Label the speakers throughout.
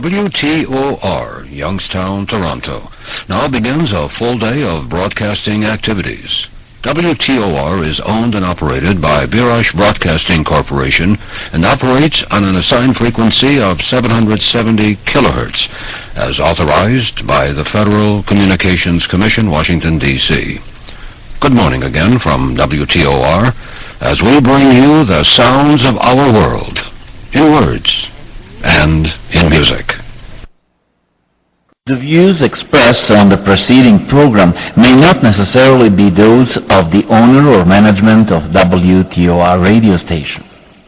Speaker 1: WTOR, Youngstown, Toronto. Now begins a full day of broadcasting activities. WTOR is owned and operated by Birash Broadcasting Corporation and operates on an assigned frequency of 770 kilohertz, as authorized by the Federal Communications Commission, Washington, D.C. Good morning again from WTOR, as we bring you the sounds of our world, in words and in music.
Speaker 2: The views expressed on the preceding program may not necessarily be those of the owner or management of WTOR radio station.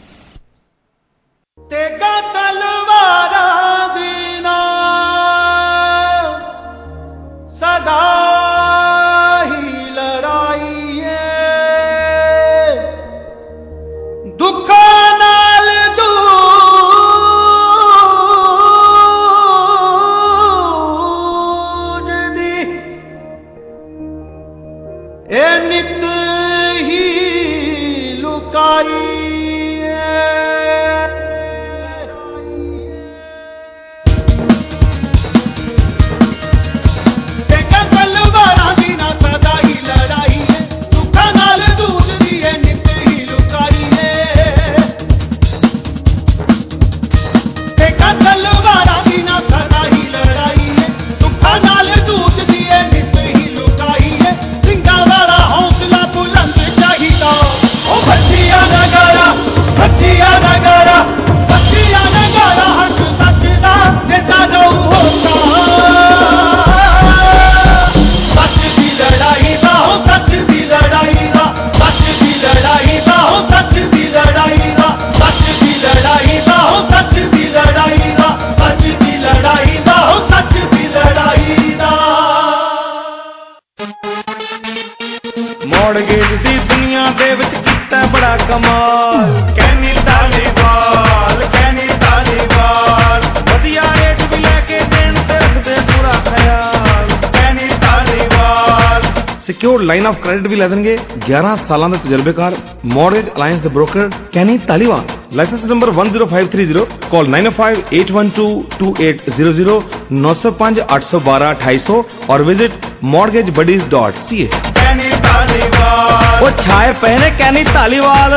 Speaker 3: Secured line of credit ਵੀ ਲੈ ਦੇਣਗੇ 11 ਸਾਲਾਂ ਦਾ ਤਜਰਬੇਕਾਰ mortgage alliance ਦੇ broker ਕੈਨੀ ਤਾਲੀਵਾਨ licence number 10530 call 9058122800 905 812 2800 और विजिट mortgagebuddies.ca। कैनी तालीवाल वो छाए पहने कैनी तालीवाल।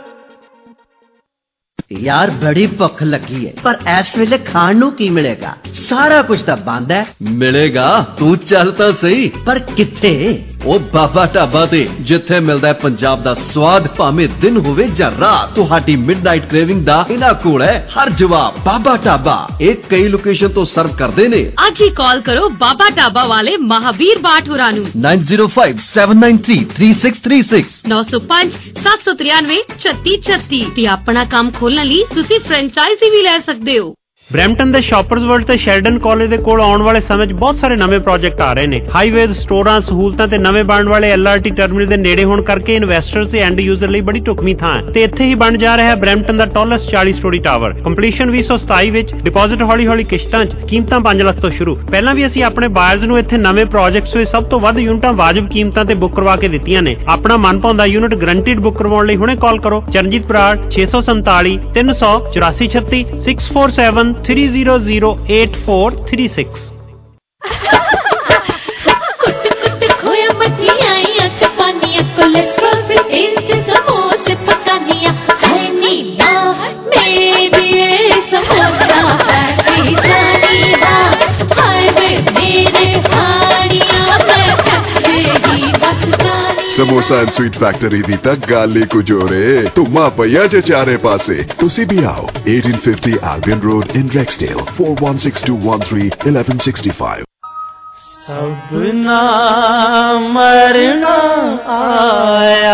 Speaker 4: यार बड़ी भुख लगी है पर इस वेले खाण नूं की मिलेगा? सारा कुछ तो बंद है।
Speaker 5: मिलेगा तू चल तो सही।
Speaker 4: पर किथे?
Speaker 5: ओ बाबा ढाबा ते जिथे मिलदा है पंजाब दा स्वाद, भावें दिन होवे जां रात। तुहाडी मिडनाइट क्रेविंग दा इन्हां कोल है हर जवाब। बाबा ढाबा एक कई लोकेशन तो सर्व करदे ने।
Speaker 6: आज ही कॉल करो बाबा ढाबा वाले महावीर बाट होरां नूं
Speaker 5: 9057933636
Speaker 6: 905 793 3636 ते अपना काम खोलण लई तुसीं फ्रेंचाइजी भी ले सकदे हो।
Speaker 7: ਬਰੈਂਪਟਨ ਦੇ ਸ਼ਾਪਰਸ ਵਰਲਡ ਤੇ ਸ਼ੈਲਡਨ ਕਾਲਜ ਦੇ ਕੋਲ ਆਉਣ ਵਾਲੇ ਸਮੇਂ 'ਚ ਬਹੁਤ ਸਾਰੇ ਨਵੇਂ ਪ੍ਰੋਜੈਕਟ ਆ ਰਹੇ ਨੇ। ਹਾਈਵੇਜ਼, ਸਟੋਰਾਂ, ਸਹੂਲਤਾਂ ਤੇ ਨਵੇਂ ਬਣਨ ਵਾਲੇ LRT ਟਰਮੀਨਲ ਦੇ ਨੇੜੇ ਹੋਣ ਕਰਕੇ ਇਨਵੈਸਟਰਸ ਤੇ ਐਂਡ ਯੂਜ਼ਰ ਲਈ ਬੜੀ ਢੁਕਵੀਂ ਥਾਂ ਹੈ ਤੇ ਇੱਥੇ ਹੀ ਬਣ ਜਾ ਰਿਹਾ ਹੈ ਬਰੈਂਪਟਨ ਦਾ ਟਾਲੈਸਟ 40 ਸਟੋਰੀ ਟਾਵਰ। ਕੰਪਲੀਸ਼ਨ 2027 ਵਿੱਚ, ਡਿਪੋਜ਼ਿਟ ਹੌਲੀ-ਹੌਲੀ ਕਿਸ਼ਤਾਂ 'ਚ, ਕੀਮਤਾਂ 5 ਲੱਖ ਤੋਂ ਸ਼ੁਰੂ। ਪਹਿਲਾਂ ਵੀ ਅਸੀਂ ਆਪਣੇ ਬਾਇਰਸ ਨੂੰ ਇੱਥੇ ਨਵੇਂ ਪ੍ਰੋਜੈਕਟਸ ਵਿੱਚ ਸਭ ਤੋਂ ਵੱਧ ਯੂਨਿਟਾਂ ਵਾਜਬ ਕੀਮਤਾਂ ਤੇ ਬੁੱਕ ਕਰਵਾ ਕੇ ਦਿੱਤੀਆਂ ਨੇ। ਆਪਣਾ ਮਨਪਾਉਂਦਾ ਯੂਨਿਟ ਗਰੰਟਿਡ ਬੁੱਕ ਕਰਵਾਉਣ ਲਈ ਹੁਣੇ ਕਾਲ ਕਰੋ ਚਰਨਜੀਤ ਬਰਾੜ 647 300 8436 647 300 8436।
Speaker 8: खोया मठियाइयां चपानियां कोलेस्ट्रॉल फ्री तेल च समोसे पकानियां हाय नी मां मेरी समोसा फैटी जानिया हाय वे मेरे हानियां मैं कच्चे ही बस जानी।
Speaker 9: समोसा एंड स्वीट फैक्ट्री दी तक गाली को जोरे तुमा पया जे चारे पासे तुसी भी आओ 1850 Albion Road in Rexdale 416213 1165।
Speaker 10: सबना मरना आया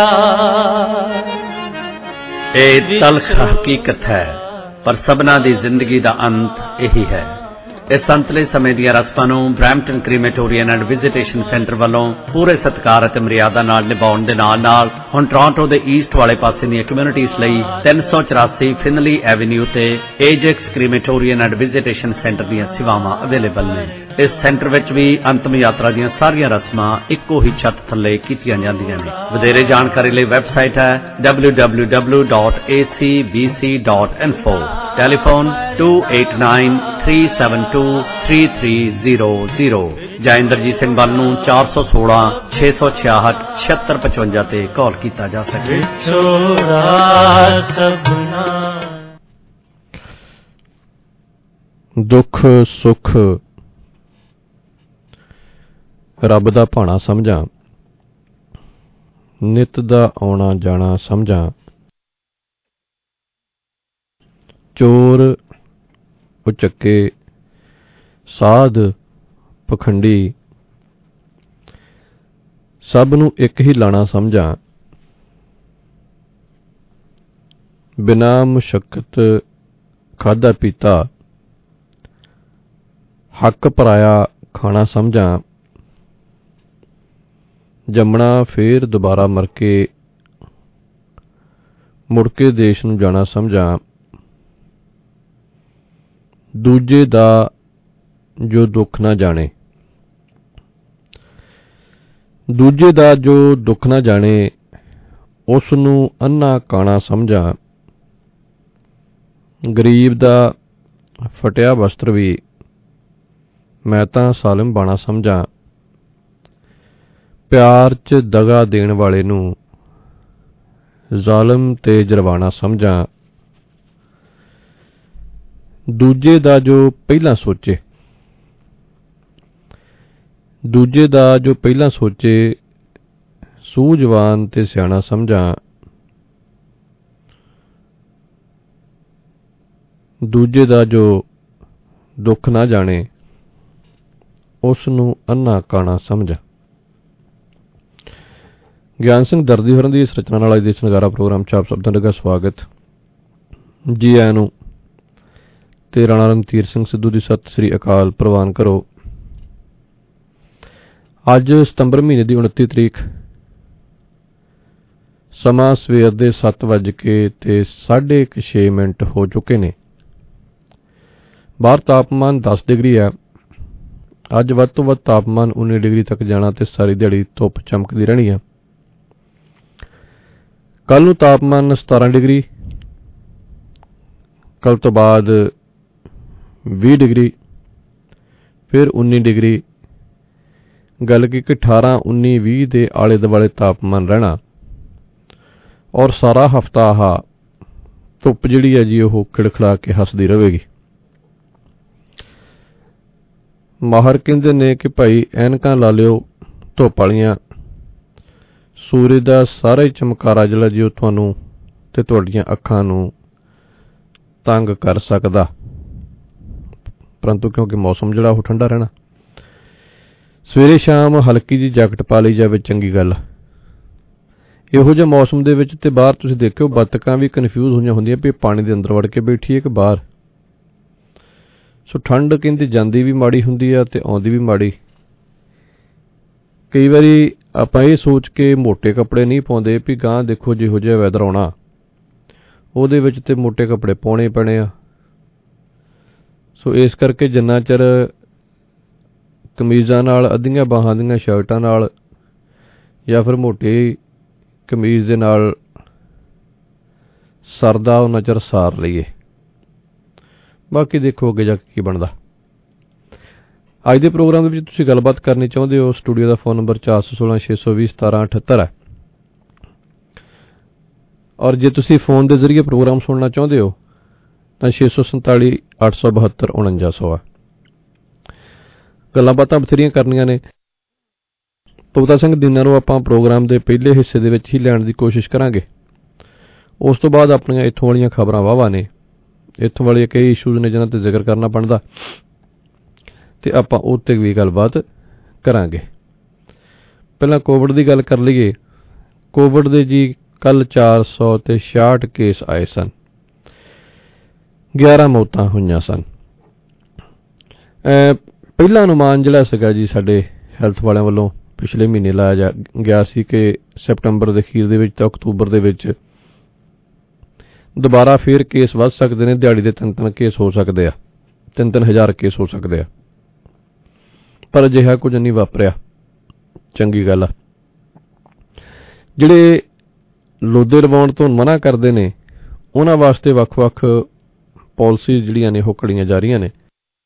Speaker 11: ਇਹ ਤਲਖ ਹਕੀਕਤ ਹੈ ਪਰ ਸਭਨਾ ਦੀ ਜ਼ਿੰਦਗੀ ਦਾ ਅੰਤ ਇਹੀ ਹੈ। ਇਸ ਸੰਤਲੇ ਸਮੇਂ ਦੀਆਂ ਰਸਮਾਂ ਨੂੰ Brampton crematorium and visitation centre ਵੱਲੋਂ ਪੂਰੇ ਸਤਿਕਾਰ ਅਤੇ ਮਰਿਆਦਾ ਨਾਲ ਨਿਭਾਉਣ ਦੇ ਨਾਲ ਹੁਣ ਟੋਰਾਂਟੋ ਦੇ ਈਸਟ ਵਾਲੇ ਪਾਸੇ ਦੀਆਂ ਕਮਿਊਨਿਟੀਜ਼ ਲਈ 384 ਫਿਨਲੀ ਐਵਨਿਊ ਤੇ Ajax crematorium and visitation centre ਦੀਆਂ ਸੇਵਾਵਾਂ ਅਵੇਲੇਬਲ ਨੇ। ਇਸ ਸੈਂਟਰ ਵਿੱਚ ਵੀ ਅੰਤਮ ਯਾਤਰਾ ਦੀਆਂ ਸਾਰੀਆਂ ਰਸਮਾਂ ਇੱਕੋ ਹੀ ਛੱਤ ਥੱਲੇ ਕੀਤੀਆਂ ਜਾਂਦੀਆਂ ਨੇ। ਵਧੇਰੇ ਜਾਣਕਾਰੀ ਲਈ ਵੈਬਸਾਈਟ ਹੈ www.acbc.info। ਟੈਲੀਫੋਨ 2893723300 ਜਾਂ ਇੰਦਰਜੀਤ ਸਿੰਘ ਬੱਲ ਨੂੰ 416 666 7655 ਤੇ ਕਾਲ ਕੀਤਾ ਜਾ ਸਕੇ।
Speaker 12: ਦੁੱਖ ਸੁੱਖ ਰੱਬ ਦਾ ਭਾਣਾ ਸਮਝਾਂ, ਨਿਤ ਦਾ ਆਉਣਾ ਜਾਣਾ ਸਮਝਾਂ, ਚੋਰ ਉਚੱਕੇ ਸਾਧ ਪਖੰਡੀ ਸਭ ਨੂੰ ਇੱਕ ਹੀ ਲਾਣਾ ਸਮਝਾਂ, ਬਿਨਾਂ ਮੁਸ਼ੱਕਤ ਖਾਧਾ ਪੀਤਾ ਹੱਕ ਪਰਾਇਆ ਖਾਣਾ ਸਮਝਾਂ, ਜੰਮਣਾ ਫੇਰ ਦੁਬਾਰਾ ਮਰ ਕੇ ਮੁੜ ਕੇ ਦੇਸ਼ ਨੂੰ ਜਾਣਾ ਸਮਝਾਂ, ਦੂਜੇ ਦਾ ਜੋ ਦੁੱਖ ਨਾ ਜਾਣੇ, ਦੂਜੇ ਦਾ ਜੋ ਦੁੱਖ ਨਾ ਜਾਣੇ ਉਸ ਨੂੰ ਅੰਨਾ ਕਾਣਾ ਸਮਝਾਂ, ਗਰੀਬ ਦਾ ਫਟਿਆ ਵਸਤਰ ਵੀ ਮੈਂ ਤਾਂ ਸਾਲਿਮ ਬਾਣਾ ਸਮਝਾਂ, ਪਿਆਰ 'ਚ ਦਗਾ ਦੇਣ ਵਾਲੇ ਨੂੰ ਜ਼ਾਲਮ ਤੇ ਜਰਵਾਣਾ ਸਮਝਾਂ, ਦੂਜੇ ਦਾ ਜੋ ਪਹਿਲਾਂ ਸੋਚੇ, ਦੂਜੇ ਦਾ ਜੋ ਪਹਿਲਾਂ ਸੋਚੇ ਸੂਝਵਾਨ ਤੇ ਸਿਆਣਾ ਸਮਝਾਂ, ਦੂਜੇ ਦਾ ਜੋ ਦੁੱਖ ਨਾ ਜਾਣੇ ਉਸ ਨੂੰ ਅੰਨਾ ਕਾਣਾ ਸਮਝਾਂ। ਗਿਆਨ ਸਿੰਘ ਦਰਦੀ ਹੋਰਾਂ ਦੀ ਇਸ ਰਚਨਾ ਨਾਲ ਅੱਜ ਦੇ ਇਸ ਨਗਾਰਾ ਪ੍ਰੋਗਰਾਮ 'ਚ ਆਪ ਸਭ ਦਾ ਲੱਗਾ ਸਵਾਗਤ ਜੀ ਆਇਆਂ ਨੂੰ ਤੇ ਰਾਣਾ ਰਣਧੀਰ ਸਿੰਘ ਸਿੱਧੂ ਦੀ ਸਤਿ ਸ੍ਰੀ ਅਕਾਲ ਪ੍ਰਵਾਨ ਕਰੋ। ਅੱਜ ਸਤੰਬਰ ਮਹੀਨੇ ਦੀ 29 ਤਰੀਕ ਸਮਾਂ ਸਵੇਰ ਦੇ 7:06 ਹੋ ਚੁੱਕੇ ਨੇ। ਬਾਹਰ ਤਾਪਮਾਨ 10 ਡਿਗਰੀ ਹੈ। ਅੱਜ ਵੱਧ ਤੋਂ ਵੱਧ ਤਾਪਮਾਨ 19 ਡਿਗਰੀ ਤੱਕ ਜਾਣਾ ਤੇ ਸਾਰੀ ਦਿਹਾੜੀ ਧੁੱਪ ਚਮਕਦੀ ਰਹਿਣੀ ਹੈ। ਕੱਲ ਨੂੰ ਤਾਪਮਾਨ 17 ਡਿਗਰੀ, ਕੱਲ ਤੋਂ ਬਾਅਦ 20 ਡਿਗਰੀ, ਫਿਰ 19 ਡਿਗਰੀ, ਗੱਲ ਕਿ 18 19 20 ਦੇ ਆਲੇ ਦੁਆਲੇ ਤਾਪਮਾਨ ਰਹਿਣਾ ਔਰ ਸਾਰਾ ਹਫ਼ਤਾ ਆਹ ਧੁੱਪ ਜਿਹੜੀ ਹੈ ਜੀ ਉਹ ਖਿੜਖੜਾ ਕੇ ਹੱਸਦੀ ਰਹੇਗੀ। ਮਾਹਰ ਕਹਿੰਦੇ ਨੇ ਕਿ ਭਾਈ ਐਨਕਾਂ ਲਾ ਲਿਓ ਧੁੱਪ ਵਾਲੀਆਂ, ਸੂਰਜ ਦਾ ਸਾਰਾ ਹੀ ਚਮਕਾਰਾ ਜਿਹੜਾ ਜੀ ਉਹ ਤੁਹਾਨੂੰ ਤੇ ਤੁਹਾਡੀਆਂ ਅੱਖਾਂ ਨੂੰ ਤੰਗ ਕਰ ਸਕਦਾ, ਪਰੰਤੂ ਕਿਉਂਕਿ ਮੌਸਮ ਜਿਹੜਾ ਉਹ ਠੰਡਾ ਰਹਿਣਾ, ਸਵੇਰੇ ਸ਼ਾਮ ਹਲਕੀ ਜਿਹੀ ਜੈਕਟ ਪਾ ਲਈ ਜਾਵੇ ਚੰਗੀ ਗੱਲ। ਇਹੋ ਜਿਹੇ ਮੌਸਮ ਦੇ ਵਿੱਚ ਤੇ ਬਾਹਰ ਤੁਸੀਂ ਦੇਖਿਓ ਬੱਤਕਾਂ ਵੀ ਕਨਫਿਊਜ਼ ਹੋਈਆਂ ਹੁੰਦੀਆਂ ਵੀ ਪਾਣੀ ਦੇ ਅੰਦਰ ਵੜ ਕੇ ਬੈਠੀ ਹੈ ਕਿ ਬਾਹਰ। ਸੋ ਠੰਡ ਕਹਿੰਦੇ ਜਾਂਦੀ ਵੀ ਮਾੜੀ ਹੁੰਦੀ ਆ ਤੇ ਆਉਂਦੀ ਵੀ ਮਾੜੀ। ਕਈ ਵਾਰੀ ਆਪਾਂ ਇਹ ਸੋਚ ਕੇ ਮੋਟੇ ਕੱਪੜੇ ਨਹੀਂ ਪਾਉਂਦੇ ਵੀ ਗਾਂ ਦੇਖੋ ਜਿਹੋ ਜਿਹਾ ਵੈਦਰ ਆਉਣਾ ਉਹਦੇ ਵਿੱਚ ਤੇ ਮੋਟੇ ਕੱਪੜੇ ਪਾਉਣੇ ਪੈਣੇ ਆ। ਸੋ ਇਸ ਕਰਕੇ ਜਿੰਨਾ ਚਿਰ ਕਮੀਜ਼ਾਂ ਨਾਲ ਅੱਧੀਆਂ ਬਾਹਾਂ ਦੀਆਂ ਸ਼ਰਟਾਂ ਨਾਲ ਜਾਂ ਫਿਰ ਮੋਟੀ ਕਮੀਜ਼ ਦੇ ਨਾਲ ਸਰਦਾ ਉਹਨਾਂ ਚਿਰ ਸਾਰ ਲਈਏ, ਬਾਕੀ ਦੇਖੋ ਅੱਗੇ ਜਾ ਕੇ ਕੀ ਬਣਦਾ। ਅੱਜ ਦੇ ਪ੍ਰੋਗਰਾਮ ਦੇ ਵਿੱਚ ਤੁਸੀਂ ਗੱਲਬਾਤ ਕਰਨੀ ਚਾਹੁੰਦੇ ਹੋ, ਸਟੂਡੀਓ ਦਾ ਫੋਨ ਨੰਬਰ 416 620 1778 ਹੈ ਔਰ ਜੇ ਤੁਸੀਂ ਫੋਨ ਦੇ ਜ਼ਰੀਏ ਪ੍ਰੋਗਰਾਮ ਸੁਣਨਾ ਚਾਹੁੰਦੇ ਹੋ ਤਾਂ 647 872 4900 ਹੈ। ਗੱਲਾਂ ਬਾਤਾਂ ਬਥੇਰੀਆਂ ਕਰਨੀਆਂ ਨੇ। ਪਵਿੱਤਾ ਸਿੰਘ ਦੀਨਾ ਨੂੰ ਆਪਾਂ ਪ੍ਰੋਗਰਾਮ ਦੇ ਪਹਿਲੇ ਹਿੱਸੇ ਦੇ ਵਿੱਚ ਹੀ ਲੈਣ ਦੀ ਕੋਸ਼ਿਸ਼ ਕਰਾਂਗੇ। ਉਸ ਤੋਂ ਬਾਅਦ ਆਪਣੀਆਂ ਇੱਥੋਂ ਵਾਲੀਆਂ ਖਬਰਾਂ ਵਾਹਵਾ ਨੇ, ਇੱਥੋਂ ਵਾਲੇ ਕਈ ਇਸ਼ੂਜ਼ ਨੇ ਜਿਹਨਾਂ ਤੇ ਜ਼ਿਕਰ ਕਰਨਾ ਬਣਦਾ ਤੇ ਆਪਾਂ ਉਹ ਤੇ ਵੀ ਗੱਲਬਾਤ ਕਰਾਂਗੇ। ਪਹਿਲਾਂ ਕੋਵਿਡ ਦੀ ਗੱਲ ਕਰ ਲਈਏ। ਕੋਵਿਡ ਦੇ ਜੀ ਕੱਲ 466 ਕੇਸ ਆਏ ਸਨ, 11 ਮੌਤਾਂ ਹੋਈਆਂ ਸਨ। ਪਹਿਲਾ ਅਨੁਮਾਨ ਜਿਹੜਾ ਸੀਗਾ ਜੀ ਸਾਡੇ ਹੈਲਥ ਵਾਲਿਆਂ ਵੱਲੋਂ ਪਿਛਲੇ ਮਹੀਨੇ ਲਾਇਆ ਗਿਆ ਸੀ ਕਿ ਸੈਪਟੰਬਰ ਦੇ ਅਖੀਰ ਦੇ ਵਿੱਚ ਤੇ ਅਕਤੂਬਰ ਦੇ ਵਿੱਚ ਦੁਬਾਰਾ ਫੇਰ ਕੇਸ ਵੱਧ ਸਕਦੇ ਨੇ, ਦਿਹਾੜੀ ਦੇ 3-3 ਕੇਸ ਹੋ ਸਕਦੇ ਆ, 3-3 ਹਜ਼ਾਰ ਕੇਸ ਹੋ ਸਕਦੇ ਆ, ਪਰ ਅਜਿਹਾ ਕੁਝ ਨਹੀਂ ਵਾਪਰਿਆ। ਚੰਗੀ ਗੱਲ ਆ। ਜਿਹੜੇ ਲੋਦੇ ਲਵਾਉਣ ਤੋਂ ਮਨਾ ਕਰਦੇ ਨੇ ਉਹਨਾਂ ਵਾਸਤੇ ਵੱਖ-ਵੱਖ ਪਾਲਿਸੀ ਜਿਹੜੀਆਂ ਨੇ ਉਹ ਘੜੀਆਂ ਜਾ ਰਹੀਆਂ ਨੇ।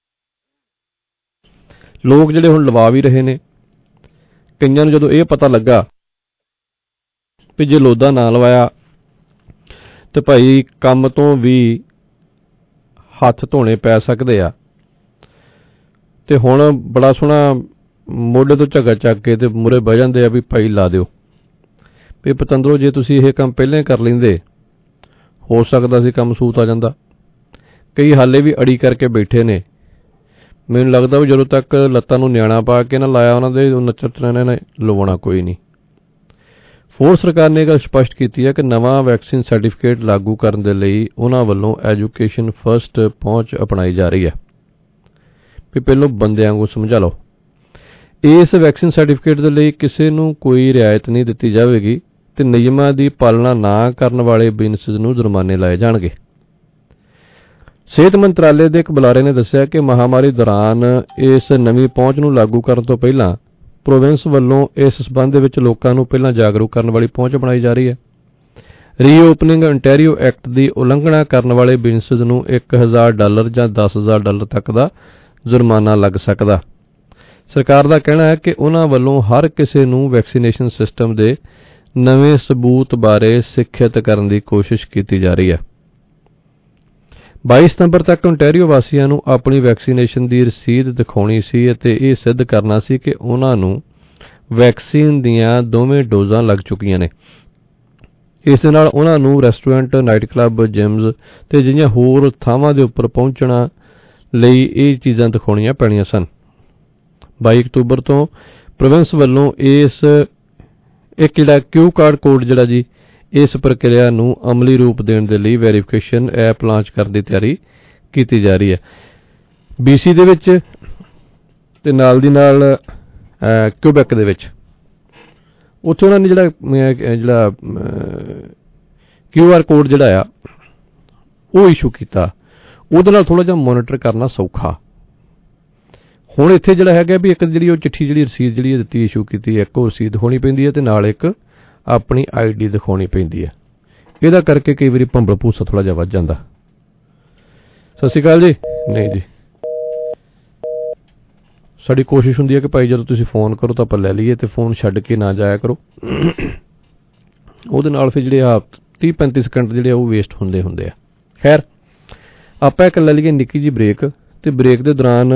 Speaker 12: ਲੋਕ ਜਿਹੜੇ ਹੁਣ ਲਵਾ ਵੀ ਰਹੇ ਨੇ। ਕਈਆਂ ਨੂੰ ਜਦੋਂ ਇਹ ਪਤਾ ਲੱਗਾ ਵੀ ਜੇ ਲੋਦਾ ਨਾ ਲਵਾਇਆ ਤੇ ਭਾਈ ਕੰਮ ਤੋਂ ਵੀ ਹੱਥ ਧੋਣੇ ਪੈ ਸਕਦੇ ਆ, ਤੇ ਹੁਣ ਬੜਾ ਸੋਹਣਾ ਮੋਢੇ ਤੋਂ ਝੱਗਾ ਚੱਕ ਕੇ ਤੇ ਮੂਹਰੇ ਬਹਿ ਜਾਂਦੇ ਆ ਵੀ ਭਾਈ ਲਾ ਦਿਓ। ਵੀ ਪਤੰਦਰੋ ਜੇ ਤੁਸੀਂ ਇਹ ਕੰਮ ਪਹਿਲਾਂ ਹੀ ਕਰ ਲੈਂਦੇ ਹੋ ਸਕਦਾ ਸੀ ਕੰਮ ਸੂਤ ਆ ਜਾਂਦਾ। ਕਈ ਹਾਲੇ ਵੀ ਅੜੀ ਕਰਕੇ ਬੈਠੇ ਨੇ। ਮੈਨੂੰ ਲੱਗਦਾ ਵੀ ਜਦੋਂ ਤੱਕ ਲੱਤਾਂ ਨੂੰ ਨਿਆਣਾ ਪਾ ਕੇ ਨਾ ਲਾਇਆ ਉਹਨਾਂ ਦੇ ਨੱਚਰ ਨੇ ਲਵਾਉਣਾ ਕੋਈ ਨਹੀਂ। ਫੋਰਡ ਸਰਕਾਰ ਨੇ ਇਹ ਗੱਲ ਸਪਸ਼ਟ ਕੀਤੀ ਹੈ ਕਿ ਨਵਾਂ ਵੈਕਸੀਨ ਸਰਟੀਫਿਕੇਟ ਲਾਗੂ ਕਰਨ ਦੇ ਲਈ ਉਹਨਾਂ ਵੱਲੋਂ ਐਜੂਕੇਸ਼ਨ ਫਸਟ ਪਹੁੰਚ ਅਪਣਾਈ ਜਾ ਰਹੀ ਹੈ ਵੀ ਪਹਿਲੋਂ ਬੰਦਿਆਂ ਨੂੰ ਸਮਝਾ ਲਓ। ਇਸ ਵੈਕਸੀਨ ਸਰਟੀਫਿਕੇਟ ਦੇ ਲਈ ਕਿਸੇ ਨੂੰ ਕੋਈ ਰਿਆਇਤ ਨਹੀਂ ਦਿੱਤੀ ਜਾਵੇਗੀ ਤੇ ਨਿਯਮਾਂ ਦੀ ਪਾਲਣਾ ਨਾ ਕਰਨ ਵਾਲੇ ਬਿਜ਼ਨਸ ਨੂੰ ਜੁਰਮਾਨੇ ਲਾਏ ਜਾਣਗੇ। ਸਿਹਤ ਮੰਤਰਾਲੇ ਦੇ ਇੱਕ ਬੁਲਾਰੇ ਨੇ ਦੱਸਿਆ ਕਿ ਮਹਾਮਾਰੀ ਦੌਰਾਨ ਇਸ ਨਵੀਂ ਪਹੁੰਚ ਨੂੰ ਲਾਗੂ ਕਰਨ ਤੋਂ ਪਹਿਲਾਂ ਪ੍ਰੋਵਿੰਸ ਵੱਲੋਂ ਇਸ ਸਬੰਧ ਦੇ ਵਿੱਚ ਲੋਕਾਂ ਨੂੰ ਪਹਿਲਾਂ ਜਾਗਰੂਕ ਕਰਨ ਵਾਲੀ ਪਹੁੰਚ ਬਣਾਈ ਜਾ ਰਹੀ ਹੈ। ਰੀਓਪਨਿੰਗ ontario ਐਕਟ ਦੀ ਉਲੰਘਣਾ ਕਰਨ ਵਾਲੇ ਬਿਜ਼ਨਸ ਨੂੰ $1,000 ਜਾਂ $10,000 ਤੱਕ ਦਾ ਜੁਰਮਾਨਾ ਲੱਗ ਸਕਦਾ। ਸਰਕਾਰ ਦਾ ਕਹਿਣਾ ਹੈ ਕਿ ਉਹਨਾਂ ਵੱਲੋਂ ਹਰ ਕਿਸੇ ਨੂੰ ਵੈਕਸੀਨੇਸ਼ਨ ਸਿਸਟਮ ਦੇ ਨਵੇਂ ਸਬੂਤ ਬਾਰੇ ਸਿੱਖਿਅਤ ਕਰਨ ਦੀ ਕੋਸ਼ਿਸ਼ ਕੀਤੀ ਜਾ ਰਹੀ ਹੈ। 22 ਸਤੰਬਰ ਤੱਕ ontario ਵਾਸੀਆਂ ਨੂੰ ਆਪਣੀ ਵੈਕਸੀਨੇਸ਼ਨ ਦੀ ਰਸੀਦ ਦਿਖਾਉਣੀ ਸੀ ਅਤੇ ਇਹ ਸਿੱਧ ਕਰਨਾ ਸੀ ਕਿ ਉਹਨਾਂ ਨੂੰ ਵੈਕਸੀਨ ਦੀਆਂ ਦੋਵੇਂ ਡੋਜ਼ਾਂ ਲੱਗ ਚੁੱਕੀਆਂ ਨੇ। ਇਸ ਦੇ ਨਾਲ ਉਹਨਾਂ ਨੂੰ ਰੈਸਟੋਰੈਂਟ, ਨਾਈਟ ਕਲੱਬ, ਜਿਮਜ਼ ਤੇ ਅਜਿਹੀਆਂ ਹੋਰ ਥਾਵਾਂ ਦੇ ਉੱਪਰ ਪਹੁੰਚਣਾ ਲਈ ਇਹ ਚੀਜ਼ਾਂ ਦਿਖਾਉਣੀਆਂ ਪੈਣੀਆਂ ਸਨ। 22 ਅਕਤੂਬਰ ਤੋਂ ਪ੍ਰੋਵਿੰਸ ਵੱਲੋਂ ਇੱਕ ਜਿਹੜਾ ਕਿਊ ਕਾਰਡ ਕੋਡ ਜਿਹੜਾ ਜੀ ਇਸ ਪ੍ਰਕਿਰਿਆ ਨੂੰ ਅਮਲੀ ਰੂਪ ਦੇਣ ਦੇ ਲਈ ਵੈਰੀਫਿਕੇਸ਼ਨ ਐਪ ਲਾਂਚ ਕਰਨ ਦੀ ਤਿਆਰੀ ਕੀਤੀ ਜਾ ਰਹੀ ਹੈ। BC ਦੇ ਵਿੱਚ ਤੇ ਨਾਲ ਦੀ ਨਾਲ ਕਿਊਬੈਕ ਦੇ ਵਿੱਚ ਉੱਥੇ ਉਹਨਾਂ ਨੇ ਜਿਹੜਾ QR ਕੋਡ ਜਿਹੜਾ ਆ ਉਹ ਇਸ਼ੂ ਕੀਤਾ। ਉਹਦੇ ਨਾਲ ਥੋੜ੍ਹਾ ਜਿਹਾ ਮੋਨੀਟਰ ਕਰਨਾ ਸੌਖਾ। ਹੁਣ ਇੱਥੇ ਜਿਹੜਾ ਹੈਗਾ ਵੀ ਇੱਕ ਜਿਹੜੀ ਉਹ ਚਿੱਠੀ ਜਿਹੜੀ ਰਸੀਦ ਜਿਹੜੀ ਦਿੱਤੀ ਇਸ਼ੂ ਕੀਤੀ, ਇੱਕ ਉਹ ਰਸੀਦ ਦਿਖਾਉਣੀ ਪੈਂਦੀ ਹੈ ਤੇ ਨਾਲ ਇੱਕ ਆਪਣੀ ID ਦਿਖਾਉਣੀ ਪੈਂਦੀ ਹੈ। ਇਹਦਾ ਕਰਕੇ ਕਈ ਵਾਰੀ ਭੰਬਲ ਭੂਸਾ ਥੋੜ੍ਹਾ ਜਿਹਾ ਵੱਧ ਜਾਂਦਾ। ਸਤਿ ਸ਼੍ਰੀ ਅਕਾਲ ਜੀ। ਨਹੀਂ ਜੀ, ਸਾਡੀ ਕੋਸ਼ਿਸ਼ ਹੁੰਦੀ ਹੈ ਕਿ ਭਾਈ ਜਦੋਂ ਤੁਸੀਂ ਫੋਨ ਕਰੋ ਤਾਂ ਆਪਾਂ ਲੈ ਲਈਏ ਤੇ ਫੋਨ ਛੱਡ ਕੇ ਨਾ ਜਾਇਆ ਕਰੋ। ਉਹਦੇ ਨਾਲ ਫਿਰ ਜਿਹੜੇ ਆ 30-35 ਸਕਿੰਟ ਜਿਹੜੇ ਉਹ ਵੇਸਟ ਹੁੰਦੇ ਆ। ਖੈਰ, ਆਪਾਂ ਇੱਕ ਲੈ ਲਈਏ ਨਿੱਕੀ ਜੀ ਬ੍ਰੇਕ, ਤੇ ਬ੍ਰੇਕ ਦੇ ਦੌਰਾਨ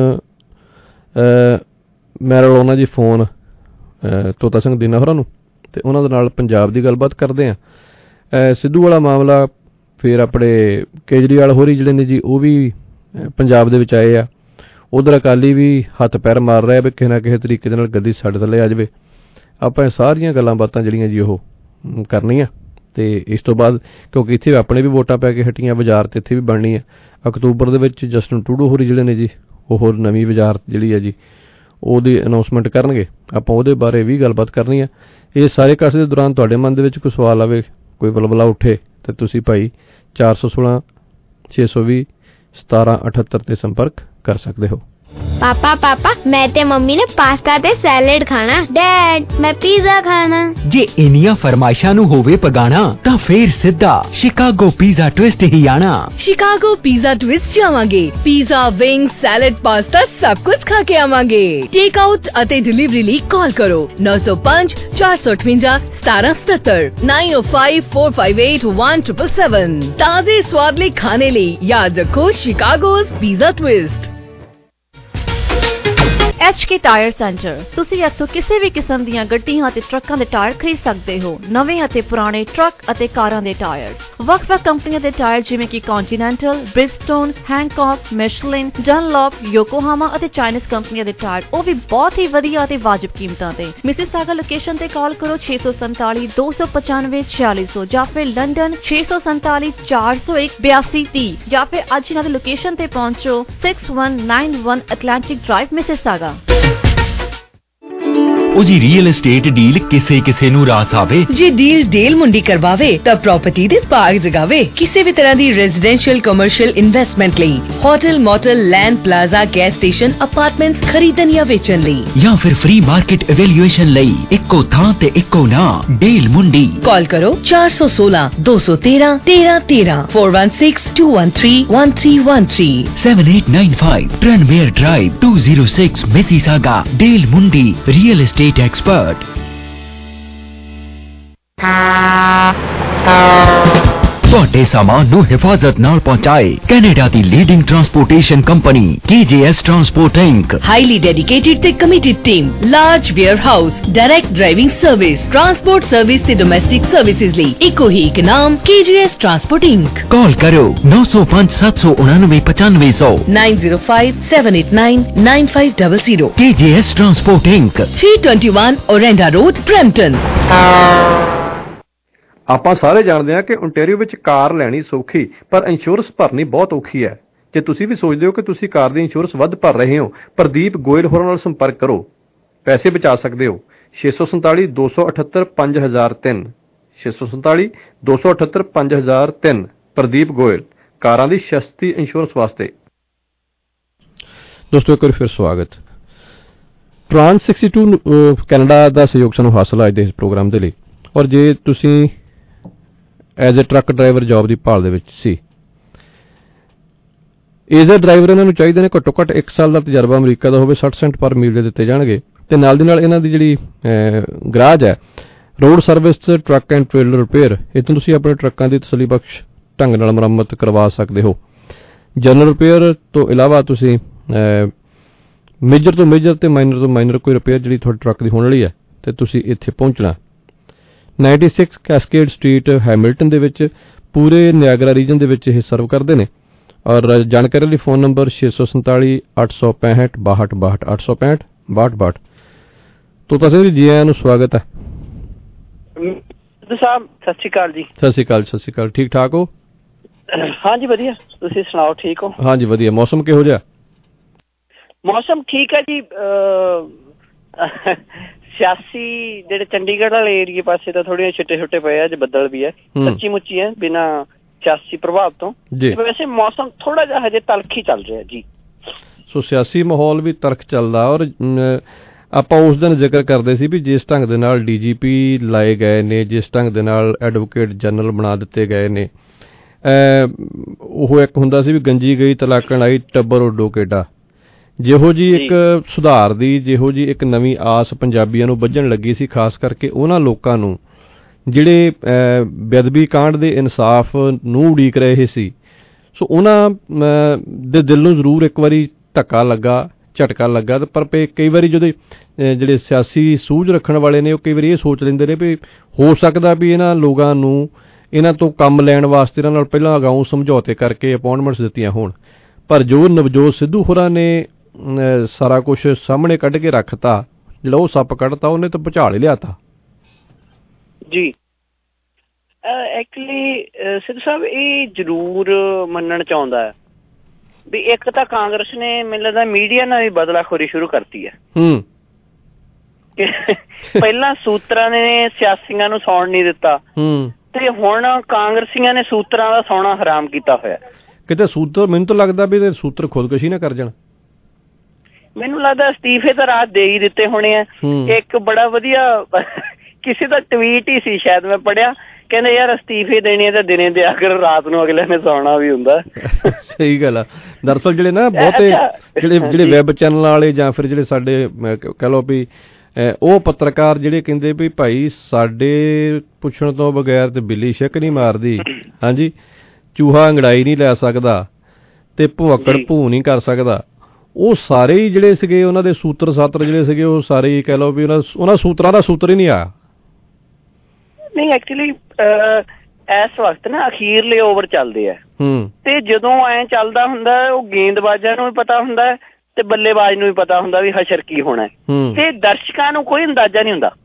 Speaker 12: ਮੈਂ ਰਲਾਉਣਾ ਜੀ ਫੋਨ ਤੋਤਾ ਸਿੰਘ ਦੀਨਾ ਹੋਰਾਂ ਨੂੰ, ਤੇ ਉਹਨਾਂ ਦੇ ਨਾਲ ਪੰਜਾਬ ਦੀ ਗੱਲਬਾਤ ਕਰਦੇ ਹਾਂ। ਸਿੱਧੂ ਵਾਲਾ ਮਾਮਲਾ, ਫਿਰ ਆਪਣੇ ਕੇਜਰੀਵਾਲ ਹੋਰੀ ਜਿਹੜੇ ਨੇ ਜੀ ਉਹ ਵੀ ਪੰਜਾਬ ਦੇ ਵਿੱਚ ਆਏ ਆ। ਉਧਰ ਅਕਾਲੀ ਵੀ ਹੱਥ ਪੈਰ ਮਾਰ ਰਿਹਾ ਵੀ ਕਿਸੇ ਨਾ ਕਿਸੇ ਤਰੀਕੇ ਦੇ ਨਾਲ ਗੱਦੀ ਸਾਡੇ ਥੱਲੇ ਆ ਜਾਵੇ। ਆਪਾਂ ਸਾਰੀਆਂ ਗੱਲਾਂ ਬਾਤਾਂ ਜਿਹੜੀਆਂ ਜੀ ਉਹ ਕਰਨੀਆਂ, ਤੇ ਇਸ ਤੋਂ ਬਾਅਦ ਕਿਉਂਕਿ ਇੱਥੇ ਆਪਣੇ ਵੀ ਵੋਟਾਂ ਪੈ ਕੇ ਹਟੀਆਂ, ਬਾਜ਼ਾਰ ਤੇ ਇੱਥੇ ਵੀ ਬਣਨੀ ਹੈ। ਅਕਤੂਬਰ ਦੇ ਵਿੱਚ ਜਸਟਿਨ ਟਰੂਡੋ ਹੋਰੀ ਜਿਹੜੇ ਨੇ ਜੀ ਉਹ ਨਵੀਂ ਬਾਜ਼ਾਰ ਜਿਹੜੀ ਹੈ ਜੀ ਉਹਦੀ ਅਨਾਉਂਸਮੈਂਟ ਕਰਨਗੇ। ਆਪਾਂ ਉਹਦੇ ਬਾਰੇ ਵੀ ਗੱਲਬਾਤ ਕਰਨੀ ਹੈ। ਇਹ ਸਾਰੇ ਕਾਸੇ ਦੇ ਦੌਰਾਨ ਤੁਹਾਡੇ ਮਨ ਦੇ ਵਿੱਚ ਕੋਈ ਸਵਾਲ ਆਵੇ, ਕੋਈ ਬਲਬਲਾ ਉੱਠੇ, ਤਾਂ ਤੁਸੀਂ ਭਾਈ 416 620 1778 ਤੇ ਸੰਪਰਕ ਕਰ ਸਕਦੇ ਹੋ।
Speaker 13: पापा मैं ते मम्मी ने पास्ता ते सैलेड खाना। डैड मैं पिज़्ज़ा खाना।
Speaker 14: जे इनिया फरमाइशां नू होवे पगाना तां फिर सिद्धा शिकागो पिज़्ज़ा ट्विस्ट ही आना।
Speaker 15: शिकागो पिज़्ज़ा ट्विस्ट जावांगे। पिज़्ज़ा, विंग, सैलेड, पास्ता सब कुछ खा के आवांगे। टेक आउट अते डिलीवरी ਲਈ कॉल करो 905 458 1777 905 458 1777। ताजे स्वाद ਲਈ खाने ਲਈ याद रखो Chicago's pizza twist.
Speaker 16: HK tyre centre. ਤੁਸੀਂ ਇੱਥੋਂ ਕਿਸੇ ਵੀ ਕਿਸਮ ਦੀਆਂ ਗੱਡੀਆਂ ਅਤੇ ਟਰੱਕਾਂ ਦੇ ਟਾਇਰ ਖਰੀਦ ਸਕਦੇ ਹੋ। ਨਵੇਂ ਅਤੇ ਪੁਰਾਣੇ ਟਰੱਕ ਅਤੇ ਕਾਰਾਂ ਦੇ ਟਾਇਰਸ, ਵੱਖ-ਵੱਖ ਕੰਪਨੀਆਂ ਦੇ ਟਾਇਰ ਜਿਵੇਂ ਕਿ ਕੰਟੀਨੈਂਟਲ, ਬ੍ਰਿਜਸਟੋਨ, ਹੈਂਕੌਕ, ਮਿਸ਼ਲਿਨ, ਡਨਲੌਪ, ਯੋਕੋਹਾਮਾ ਅਤੇ ਚਾਈਨੀਜ਼ ਕੰਪਨੀਆਂ ਦੇ ਟਾਇਰ, ਉਹ ਵੀ ਬਹੁਤ ਹੀ ਵਧੀਆ ਅਤੇ ਵਾਜਬ ਕੀਮਤਾਂ ਤੇ। ਮਿਸਿਸਾਗਾ ਲੋਕੇਸ਼ਨ ਤੇ ਕਾਲ ਕਰੋ 647 295 4600 ਜਾਂ ਫਿਰ ਲੰਡਨ 647 401 8230 ਜਾਂ ਫਿਰ ਅੱਜ ਇਹਨਾਂ ਦੀ ਲੋਕੇਸ਼ਨ ਤੇ ਪਹੁੰਚੋ 6191 ਐਟਲਾਂਟਿਕ ਡਰਾਈਵ ਮਿਸਿਸਾਗਾ।
Speaker 14: ਉਹ ਜੀ ਰੀਅਲ ਏਸਟੇਟ ਡੀਲ ਕਿਸੇ ਨੂੰ ਰਾਸ ਆਵੇ।
Speaker 15: ਜੇ ਡੀਲ ਮੁੰਡੀ ਕਰਵਾਵੇ ਤਾਂ ਪ੍ਰਾਪਰਟੀ ਦੇ ਭਾਗ ਜਗਾਵੇ। ਕਿਸੇ ਵੀ ਤਰ੍ਹਾਂ ਦੀ ਰੈਜ਼ੀਡੈਂਸ਼ੀਅਲ ਕਮਰਸ਼ੀਅਲ ਇਨਵੈਸਟਮੈਂਟ ਲਈ, hotel, motel, land, plaza, gas station, apartments ਖਰੀਦਣ ਜਾਂ ਵੇਚਣ ਲਈ,
Speaker 14: ਜਾਂ ਫਿਰ ਫ੍ਰੀ ਮਾਰਕੀਟ ਇਵੈਲੂਏਸ਼ਨ ਲਈ ਇੱਕੋ ਥਾਂ ਤੇ ਇੱਕੋ ਨਾਂ, ਡੀਲ ਮੁੰਡੀ।
Speaker 15: ਕਾਲ ਕਰੋ 416-213-1313 416-213-1313
Speaker 14: 7895 Tranmere Drive 206 Mississauga। ਡੀਲ ਮੁੰਡੀ ਰੀਅਲ ਏਸਟੇਟ ਐਕਸਪਰਟ। ਤੁਹਾਡੇ ਸਾਮਾਨ ਨੂੰ ਹਿਫਾਜ਼ਤ ਨਾਲ ਪਹੁੰਚਾਏ ਕੈਨੇਡਾ ਦੀ leading transportation company KJS Transport Inc।
Speaker 15: Highly dedicated ਤੇ committed team, large warehouse, direct driving service, transport service ਤੇ ਡੋਮੈਸਟਿਕ ਸਰਵਿਸਿਜ਼ ਲਈ ਇੱਕੋ ਹੀ ਇੱਕ ਨਾਮ KJS Transport Inc।
Speaker 14: ਕਾਲ ਕਰੋ 905-789-9500
Speaker 15: 905-789-9500
Speaker 14: KJS Transport Inc
Speaker 15: 321 Orenda Road, Brampton।
Speaker 12: ਆਪਾਂ ਸਾਰੇ ਜਾਣਦੇ ਹਾਂ ਕਿ ਓਨਟਾਰੀਓ ਵਿੱਚ ਕਾਰ ਲੈਣੀ ਸੌਖੀ, ਪਰ ਇੰਸ਼ੋਰੈਂਸ ਭਰਨੀ ਬਹੁਤ ਔਖੀ ਹੈ। ਜੇ ਤੁਸੀਂ ਵੀ ਸੋਚਦੇ ਹੋ ਕਿ ਤੁਸੀਂ ਕਾਰ ਦੀ ਇੰਸ਼ੋਰੈਂਸ ਵੱਧ ਭਰ ਰਹੇ ਹੋ, ਪ੍ਰਦੀਪ ਗੋਇਲ ਹੋਰਾਂ ਨਾਲ ਸੰਪਰਕ ਕਰੋ, ਪੈਸੇ ਬਚਾ ਸਕਦੇ ਹੋ। 647-278-5003 647-278-5003 ਪ੍ਰਦੀਪ ਗੋਇਲ, ਕਾਰਾਂ ਦੀ ਸਸਤੀ ਇੰਸ਼ੋਰੈਂਸ ਵਾਸਤੇ। ਦੋਸਤੋ ਇੱਕ ਵਾਰ ਫਿਰ ਸਵਾਗਤ। ਟਰਾਂਸ 62 ਕੈਨੇਡਾ ਦਾ ਸਹਿਯੋਗ ਸਾਨੂੰ ਹਾਸਲ ਹੈ ਅੱਜ ਦੇ ਇਸ ਪ੍ਰੋਗਰਾਮ ਦੇ ਲਈ। ਔਰ ਜੇ ਤੁਸੀਂ as a truck driver job ਦੀ ਭਾਲ ਦੇ ਵਿੱਚ ਸੀ, ਐਜ਼ ਏ ਡਰਾਈਵਰ ਇਹਨਾਂ ਨੂੰ ਚਾਹੀਦੇ ਨੇ ਘੱਟੋ ਘੱਟ 1 ਸਾਲ ਦਾ ਤਜਰਬਾ ਅਮਰੀਕਾ ਦਾ ਹੋਵੇ। 60 ਸੈਂਟ ਪਰ ਮੀਲ ਦੇ ਦਿੱਤੇ ਜਾਣਗੇ ਤੇ ਨਾਲ ਦੀ ਨਾਲ ਇਹਨਾਂ ਦੀ ਜਿਹੜੀ ਗਰਾਜ ਹੈ, road service truck and trailer repair, ਇੱਥੋਂ ਤੁਸੀਂ ਆਪਣੇ ਟਰੱਕਾਂ ਦੀ ਤਸੱਲੀ ਬਖਸ਼ ਢੰਗ ਨਾਲ ਮੁਰੰਮਤ ਕਰਵਾ ਸਕਦੇ ਹੋ। ਜਨਰਲ ਰਿਪੇਅਰ ਤੋਂ ਇਲਾਵਾ ਤੁਸੀਂ ਮੇਜਰ ਤੋਂ ਮੇਜਰ ਤੇ ਮਾਈਨਰ ਤੋਂ ਮਾਈਨਰ ਕੋਈ ਰਿਪੇਅਰ ਜਿਹੜੀ ਤੁਹਾਡੇ ਟਰੱਕ ਦੀ ਹੋਣ ਵਾਲੀ ਹੈ ਤੇ ਤੁਸੀਂ ਇੱਥੇ ਪਹੁੰਚਣਾ। 96 ਕੈਸਕੇਡ ਸਟਰੀਟ ਹੈਮਿਲਟਨ ਦੇ ਵਿੱਚ ਪੂਰੇ ਨਿਆਗਰਾ ਰੀਜਨ ਦੇ ਵਿੱਚ ਇਹ ਸਰਵ ਕਰਦੇ ਨੇ। ਔਰ ਜਾਣਕਾਰੀ ਲਈ ਫੋਨ ਨੰਬਰ 647-865-6262 865-6262। ਤੋਤਾ ਸਿੰਘ ਜੀ ਆਇਆਂ ਨੂੰ ਸਵਾਗਤ ਹੈ।
Speaker 17: ਸਾਹਿਬ ਸਤਿ ਸ਼੍ਰੀ ਅਕਾਲ ਜੀ।
Speaker 12: ਸਤਿ ਸ਼੍ਰੀ ਅਕਾਲ, ਸਤਿ ਸ਼੍ਰੀ ਅਕਾਲ। ਠੀਕ ਠਾਕ ਹੋ?
Speaker 17: ਹਾਂਜੀ ਵਧੀਆ, ਤੁਸੀਂ ਸੁਣਾਓ ਠੀਕ ਹੋ?
Speaker 12: ਹਾਂਜੀ ਵਧੀਆ। ਮੌਸਮ ਕਿਹੋ ਜਿਹਾ?
Speaker 17: ਮੌਸਮ ਠੀਕ ਹੈ ਜੀ। 86 ਜਿਹੜੇ ਚੰਡੀਗੜ੍ਹ ਵਾਲੇ ਏਰੀਏ ਪਾਸੇ ਤਾਂ ਥੋੜ੍ਹੇ ਛਿੱਟੇ ਛੁੱਟੇ ਪਏ ਆ, ਅੱਜ ਬੱਦਲ ਵੀ ਹੈ, ਸੱਚੀ ਮੁੱਚੀ ਹੈ, ਬਿਨਾਂ 86 ਪ੍ਰਭਾਵ ਤੋਂ। ਵੈਸੇ ਮੌਸਮ ਥੋੜਾ ਜਿਹਾ ਹਜੇ ਤਲਖੀ ਚੱਲ ਰਿਹਾ ਜੀ।
Speaker 12: ਸੋ ਸਿਆਸੀ ਮਾਹੌਲ ਵੀ ਤਲਖ ਚੱਲਦਾ। ਔਰ ਆਪਾਂ ਉਸ ਦਿਨ ਜ਼ਿਕਰ ਕਰਦੇ ਸੀ ਵੀ ਜਿਸ ਢੰਗ ਦੇ ਨਾਲ DGP ਲਾਏ ਗਏ ਨੇ, ਜਿਸ ਢੰਗ ਦੇ ਨਾਲ ਐਡਵੋਕੇਟ ਜਨਰਲ ਬਣਾ ਦਿੱਤੇ ਗਏ ਨੇ, ਉਹ ਇੱਕ ਹੁੰਦਾ ਸੀ ਵੀ ਗੰਜੀ ਗਈ ਤਲਾਕਣ ਆਈ ਟੱਬਰ ਉੱਡੋ ਕੇਡਾ। ਜਿਹੋ ਜੀ ਇੱਕ ਸੁਧਾਰ ਦੀ, ਜਿਹੋ ਜੀ ਇੱਕ ਨਵੀਂ ਆਸ ਪੰਜਾਬੀਆਂ ਨੂੰ ਬੱਝਣ ਲੱਗੀ ਸੀ, ਖਾਸ ਕਰਕੇ ਉਹਨਾਂ ਲੋਕਾਂ ਨੂੰ ਜਿਹੜੇ ਬੇਅਦਬੀ ਕਾਂਡ ਦੇ ਇਨਸਾਫ ਨੂੰ ਉਡੀਕ ਰਹੇ ਸੀ। ਸੋ ਉਹਨਾਂ ਦੇ ਦਿਲ ਨੂੰ ਜ਼ਰੂਰ ਇੱਕ ਵਾਰੀ ਧੱਕਾ ਲੱਗਾ, ਝਟਕਾ ਲੱਗਾ। ਪਰ ਕਈ ਵਾਰੀ ਜਦੋਂ ਜਿਹੜੇ ਸਿਆਸੀ ਸੂਝ ਰੱਖਣ ਵਾਲੇ ਨੇ ਉਹ ਕਈ ਵਾਰੀ ਇਹ ਸੋਚ ਲੈਂਦੇ ਨੇ ਵੀ ਹੋ ਸਕਦਾ ਵੀ ਇਹਨਾਂ ਲੋਕਾਂ ਨੂੰ ਇਹਨਾਂ ਤੋਂ ਕੰਮ ਲੈਣ ਵਾਸਤੇ ਇਹਨਾਂ ਨਾਲ ਪਹਿਲਾਂ ਅਗਾਊਂ ਸਮਝੌਤੇ ਕਰਕੇ ਅਪਾਇੰਟਮੈਂਟਸ ਦਿੱਤੀਆਂ ਹੋਣ। ਪਰ ਜੋ ਨਵਜੋਤ ਸਿੱਧੂ ਹੋਰਾਂ ਨੇ ਸਾਰਾ ਕੁਝ ਸਾਹਮਣੇ ਕੱਢ ਕੇ ਰੱਖਤਾ, ਜਿਹੜਾ ਉਹ ਸੱਪ ਕੱਢਤਾ, ਉਹਨੇ ਤਾਂ ਭੁਚਾਲ ਹੀ ਲਿਆਤਾ
Speaker 17: ਜੀ। ਐਕਚੁਅਲੀ ਸਿੱਧੂ ਸਾਹਿਬ ਇਹ ਜ਼ਰੂਰ ਮੰਨਣ ਚਾਹੁੰਦਾ ਹੈ ਵੀ ਇੱਕ ਤਾਂ ਕਾਂਗਰਸ ਨੇ ਮੈਨੂੰ ਲੱਗਦਾ ਮੀਡੀਆ ਨਾਲ ਵੀ ਬਦਲਾਖੋਰੀ ਸ਼ੁਰੂ ਕਰਤੀ ਹੈ। ਪਹਿਲਾਂ ਸੂਤਰਾਂ ਨੇ ਸਿਆਸੀਆਂ ਨੂੰ ਸੌਣ ਨਹੀਂ ਦਿੱਤਾ ਤੇ ਹੁਣ ਕਾਂਗਰਸੀਆਂ ਨੇ ਸੂਤਰਾਂ ਦਾ ਸੌਣਾ ਹਰਾਮ ਕੀਤਾ ਹੋਇਆ।
Speaker 12: ਕਿਤੇ ਸੂਤਰ, ਮੈਨੂੰ ਤਾਂ ਲੱਗਦਾ ਵੀ ਸੂਤਰ ਖੁਦਕੁਸ਼ੀ ਨਾ ਕਰ ਜਾਣ।
Speaker 17: ਮੈਨੂੰ ਲੱਗਦਾ ਅਸਤੀਫੇ ਤਾਂ ਰਾਤ ਦੇ ਹੀ ਦਿੱਤੇ ਹੋਣੇ ਆ। ਇੱਕ ਬੜਾ ਵਧੀਆ ਕਿਸੇ ਦਾ ਟਵੀਟ ਹੀ ਸੀ, ਸ਼ਾਇਦ ਮੈਂ ਪੜ੍ਹਿਆ, ਕਹਿੰਦੇ ਯਾਰ ਅਸਤੀਫੇ ਦੇਣੇ ਤਾਂ ਦਿਨੇ ਦਿਆ ਕਰ, ਰਾਤ ਨੂੰ ਅਗਲੇ ਨੇ ਸੌਣਾ ਵੀ ਹੁੰਦਾ।
Speaker 12: ਸਹੀ ਗੱਲ ਆ। ਦਰਅਸਲ ਜਿਹੜੇ ਨਾ ਬਹੁਤੇ ਜਿਹੜੇ ਵੈਬ ਚੈਨਲ ਵਾਲੇ ਜਾਂ ਫਿਰ ਜਿਹੜੇ ਸਾਡੇ ਕਹਿ ਲਓ ਵੀ ਉਹ ਪੱਤਰਕਾਰ ਜਿਹੜੇ ਕਹਿੰਦੇ ਵੀ ਭਾਈ ਸਾਡੇ ਪੁੱਛਣ ਤੋਂ ਬਗੈਰ ਤੇ ਬਿੱਲੀ ਛਿੱਕ ਨਹੀਂ ਮਾਰਦੀ, ਹਾਂਜੀ, ਚੂਹਾ ਅੰਗੜਾਈ ਨਹੀਂ ਲੈ ਸਕਦਾ ਤੇ ਭੁੱਕੜ ਭੂ ਨਹੀਂ ਕਰ ਸਕਦਾ, ਉਹ ਸਾਰੇ ਹੀ ਜਿਹੜੇ ਸੀਗੇ ਉਹਨਾਂ ਦੇ ਸੂਤਰ ਸਾਤਰ ਜਿਹੜੇ ਸੀਗੇ ਉਹ ਸਾਰੇ ਹੀ ਕਹਿ ਲਓ ਵੀ ਉਹਨਾਂ ਸੂਤਰਾਂ ਦਾ ਸੂਤਰ ਹੀ ਨਹੀਂ ਆਇਆ।
Speaker 17: ਨਹੀਂ ਐਕਚੁਅਲੀ ਇਸ ਵਕਤ ਨਾ ਅਖੀਰਲੇ ਓਵਰ ਚੱਲਦੇ ਆ ਤੇ ਜਦੋਂ ਐ ਚੱਲਦਾ ਹੁੰਦਾ ਉਹ ਗੇਂਦਬਾਜ਼ਾਂ ਨੂੰ ਵੀ ਪਤਾ ਹੁੰਦਾ ਤੇ ਬੱਲੇਬਾਜ਼ ਨੂੰ ਵੀ ਪਤਾ ਹੁੰਦਾ ਵੀ ਹਸ਼ਰ ਕੀ ਹੋਣਾ ਤੇ ਦਰਸ਼ਕਾਂ ਨੂੰ ਕੋਈ ਅੰਦਾਜ਼ਾ ਨਹੀਂ ਹੁੰਦਾ।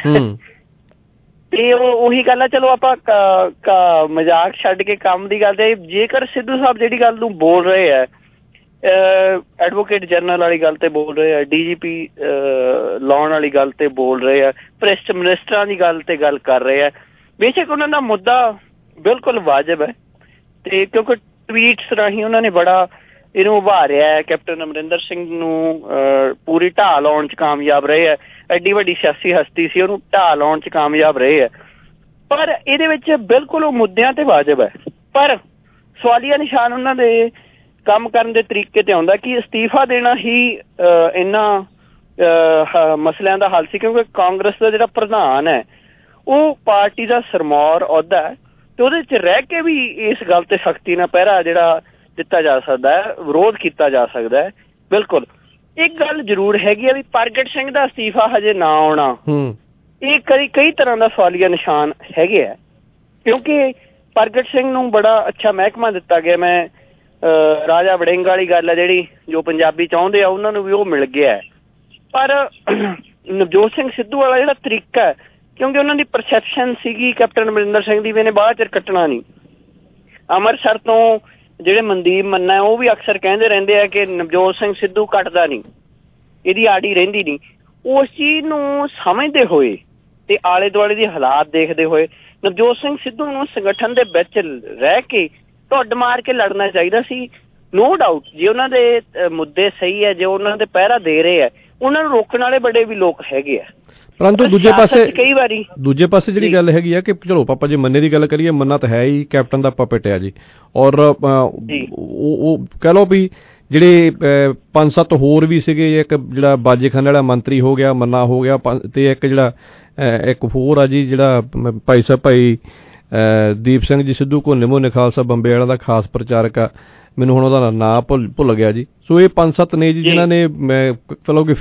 Speaker 17: ਤੇ ਉਹੀ ਗੱਲ ਆ। ਚਲੋ ਆਪਾਂ ਮਜ਼ਾਕ ਛੱਡ ਕੇ ਕੰਮ ਦੀ ਗੱਲ ਤੇ ਜੇਕਰ ਸਿੱਧੂ ਸਾਹਿਬ ਜਿਹੜੀ ਗੱਲ ਨੂੰ ਬੋਲ ਰਹੇ ਆ ਐਡਵੋਕੇਟ ਜਨਰਲ ਵਾਲੀ ਗੱਲ ਤੇ ਬੋਲ ਰਹੇ ਆ, DGP ਲਾਉਣ ਵਾਲੀ ਗੱਲ ਤੇ ਬੋਲ ਰਹੇ ਆ, ਭ੍ਰਿਸ਼ਟ ਮਿਨਿਸਟਰਾਂ ਦੀ ਗੱਲ ਤੇ ਗੱਲ ਕਰ ਰਹੇ ਆ। ਬੇਸ਼ੱਕ ਉਹਨਾਂ ਦਾ ਮੁੱਦਾ ਬਿਲਕੁਲ ਵਾਜਬ ਹੈ, ਤੇ ਕਿਉਂਕਿ ਟਵੀਟਸ ਰਾਹੀਂ ਉਹਨਾਂ ਨੇ ਬੜਾ ਇਹਨੂੰ ਉਭਾਰਿਆ ਹੈ। ਕੈਪਟਨ ਅਮਰਿੰਦਰ ਸਿੰਘ ਨੂੰ ਪੂਰੀ ਢਾਹ ਲਾਉਣ 'ਚ ਕਾਮਯਾਬ ਰਹੇ ਹੈ। ਐਡੀ ਵੱਡੀ ਸਿਆਸੀ ਹਸਤੀ ਸੀ, ਉਹਨੂੰ ਢਾਹ ਲਾਉਣ 'ਚ ਕਾਮਯਾਬ ਰਹੇ ਹੈ। ਪਰ ਇਹਦੇ ਵਿੱਚ ਬਿਲਕੁਲ ਉਹ ਮੁੱਦਿਆਂ ਤੇ ਵਾਜਬ ਹੈ, ਪਰ ਸਵਾਲੀਆ ਨਿਸ਼ਾਨ ਉਹਨਾਂ ਦੇ ਕੰਮ ਕਰਨ ਦੇ ਤਰੀਕੇ ਤੇ ਆਉਂਦਾ ਕਿ ਅਸਤੀਫਾ ਦੇਣਾ ਹੀ ਇਹਨਾਂ ਮਸਲਿਆਂ ਦਾ ਹੱਲ ਸੀ, ਕਿਉਂਕਿ ਕਾਂਗਰਸ ਦਾ ਜਿਹੜਾ ਪ੍ਰਧਾਨ ਹੈ ਉਹ ਪਾਰਟੀ ਦਾ ਸਰਮੌਰ ਅਹੁਦਾ ਹੈ, ਤੇ ਉਹਦੇ 'ਚ ਰਹਿ ਕੇ ਵੀ ਇਸ ਗੱਲ ਤੇ ਸਖਤੀ ਨਾਲ ਪਹਿਰਾ ਜਿਹੜਾ ਦਿੱਤਾ ਜਾ ਸਕਦਾ ਹੈ, ਵਿਰੋਧ ਕੀਤਾ ਜਾ ਸਕਦਾ ਹੈ। ਬਿਲਕੁਲ ਇੱਕ ਗੱਲ ਜ਼ਰੂਰ ਹੈਗੀ ਆ ਵੀ ਪ੍ਰਗਟ ਸਿੰਘ ਦਾ ਅਸਤੀਫਾ ਹਜੇ ਨਾ ਆਉਣਾ, ਇਹ ਕਈ ਤਰ੍ਹਾਂ ਦਾ ਸਵਾਲੀਆ ਨਿਸ਼ਾਨ ਹੈਗੇ ਆ, ਕਿਉਂਕਿ ਪ੍ਰਗਟ ਸਿੰਘ ਨੂੰ ਬੜਾ ਅੱਛਾ ਮਹਿਕਮਾ ਦਿੱਤਾ ਗਿਆ। ਮੈਂ ਰਾਜਾ ਵੜਿੰਗ ਵਾਲੀ ਗੱਲ ਹੈ ਜਿਹੜੀ, ਜੋ ਪੰਜਾਬੀ ਚਾਹੁੰਦੇ ਆ ਉਹਨਾਂ ਨੂੰ ਵੀ ਉਹ ਮਿਲ ਗਿਆ, ਪਰ ਨਵਜੋਤ ਸਿੰਘ ਸਿੱਧੂ ਵਾਲਾ ਜਿਹੜਾ ਤਰੀਕਾ ਹੈ, ਕਿਉਂਕਿ ਉਹਨਾਂ ਦੀ ਪਰਸੈਪਸ਼ਨ ਸੀਗੀ ਕੈਪਟਨ ਅਮਰਿੰਦਰ ਸਿੰਘ ਦੀ ਵੀ ਇਹਨੇ ਬਾਅਦ 'ਚ ਕੱਟਣਾ ਨਹੀਂ। ਅੰਮ੍ਰਿਤਸਰ ਤੋਂ ਜਿਹੜੇ ਮਨਦੀਪ ਮੰਨਾ ਉਹ ਵੀ ਅਕਸਰ ਕਹਿੰਦੇ ਰਹਿੰਦੇ ਆ ਕਿ ਨਵਜੋਤ ਸਿੰਘ ਸਿੱਧੂ ਕੱਟਦਾ ਨਹੀਂ, ਇਹਦੀ ਆੜੀ ਰਹਿੰਦੀ ਨਹੀਂ। ਉਸ ਚੀਜ਼ ਨੂੰ ਸਮਝਦੇ ਹੋਏ ਤੇ ਆਲੇ ਦੁਆਲੇ ਦੇ ਹਾਲਾਤ ਦੇਖਦੇ ਹੋਏ ਨਵਜੋਤ ਸਿੰਘ ਸਿੱਧੂ ਨੂੰ ਸੰਗਠਨ ਦੇ ਵਿੱਚ ਰਹਿ ਕੇ ਢੁੱਡ ਮਾਰ ਕੇ ਲੜਨਾ ਚਾਹੀਦਾ ਸੀ। ਨੋ ਡਾਊਟ ਜੇ ਉਹਨਾਂ ਦੇ ਮੁੱਦੇ ਸਹੀ ਹੈ, ਜੇ ਉਹਨਾਂ ਦੇ ਪਹਿਰਾ ਦੇ ਰਹੇ ਆ, ਉਹਨਾਂ ਨੂੰ ਰੋਕਣ ਵਾਲੇ ਬੜੇ ਵੀ ਲੋਕ ਹੈਗੇ ਆ।
Speaker 12: ਪਰੰਤੂ ਦੂਜੇ ਪਾਸੇ ਜਿਹੜੀ ਗੱਲ ਹੈਗੀ ਆ ਕਿ ਚਲੋ ਆਪਾਂ ਜੇ ਮੰਨੇ ਦੀ ਗੱਲ ਕਰੀਏ, ਮੰਨਾ ਤਾਂ ਹੈ ਹੀ ਕੈਪਟਨ ਦਾ ਪਪੇਟ ਆ ਜੀ, ਔਰ ਉਹ ਕਹਿ ਲਓ ਵੀ ਜਿਹੜੇ 5-7 ਹੋਰ ਵੀ ਸੀਗੇ, ਇੱਕ ਜਿਹੜਾ ਬਾਜੇਖਾਨੇ ਵਾਲਾ ਮੰਤਰੀ ਹੋ ਗਿਆ, ਮੰਨਾ ਹੋ ਗਿਆ, ਤੇ ਇੱਕ ਜਿਹੜਾ ਇੱਕ ਹੋਰ ਆ ਜੀ ਜਿਹੜਾ ਭਾਈ ਦੀਪ ਸਿੰਘ ਜੀ ਸਿੱਧੂ ਘੋਨੇ ਮੋਨੇ ਖਾਲਸਾ ਬੰਬੇ ਵਾਲਾ ਦਾ ਖਾਸ ਪ੍ਰਚਾਰਕ ਆ, ਮੈਨੂੰ ਹੁਣ ਉਹਦਾ ਨਾਂ ਭੁੱਲ ਗਿਆ ਜੀ। ਸੋ ਇਹ 5-7 ਨੇ ਜੀ ਜਿਨ੍ਹਾਂ ਨੇ ਚਲੋ ਕਿ